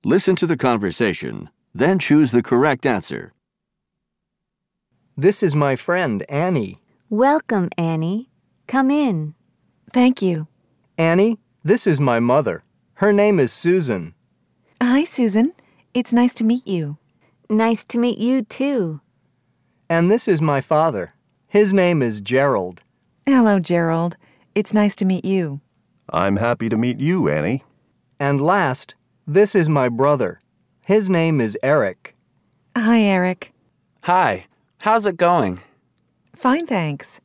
Listen to the conversation, then choose the correct answer. This is my friend, Annie. Welcome, Annie. Come in. Thank you. Annie, this is my mother. Her name is Susan. Hi, Susan. It's nice to meet you. Nice to meet you, too. And this is my father. His name is Gerald. Hello, Gerald. It's nice to meet you. I'm happy to meet you, Annie. And last, this is my brother. His name is Eric. Hi, Eric. Hi. How's it going? Fine, thanks.